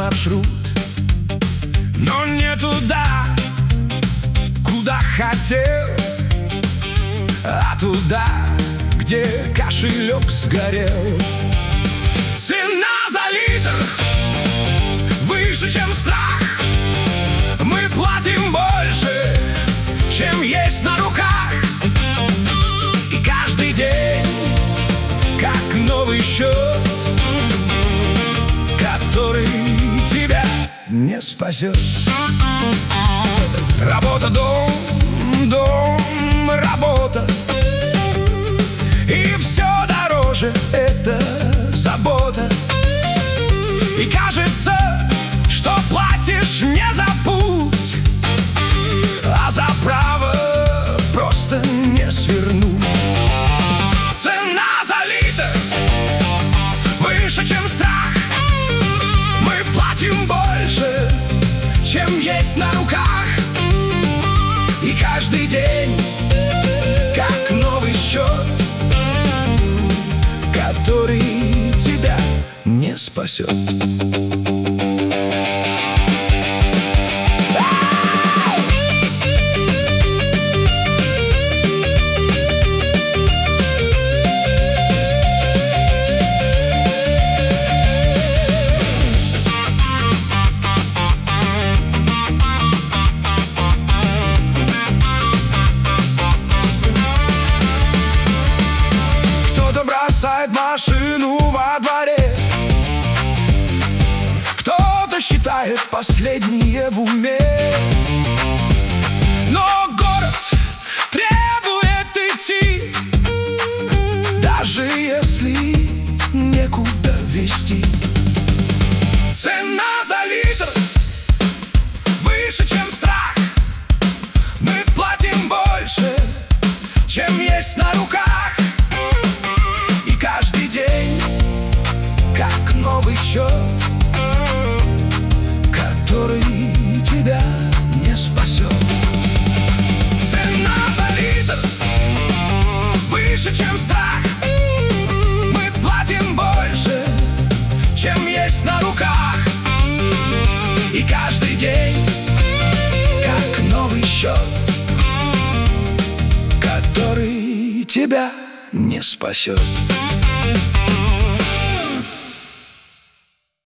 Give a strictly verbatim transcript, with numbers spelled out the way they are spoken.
маршрут, но не туда, куда хотел, а туда, где кошелек сгорел. Цена за литр выше, чем страх. Мы платим больше, чем есть на руках. И каждый день, как новый счет, который тебя не спасет. Работа, дом, дом, работа, и все дороже — это забота. И кажется, что платишь не за путь, а за право просто не свернуть. Цена за литр выше, чем страх. Мы платим больше, чем есть на руках. И каждый день, как новый счет, который тебя не спасет. Бросает машину во дворе, кто-то считает последние в уме. Но город требует идти, даже если некуда везти. Цена за литр выше, чем страх. Мы платим больше, чем есть на руках. Как новый счет, который тебя не спасет. Цена за литр выше, чем страх. Мы платим больше, чем есть на руках. И каждый день, как новый счет, который тебя не спасет.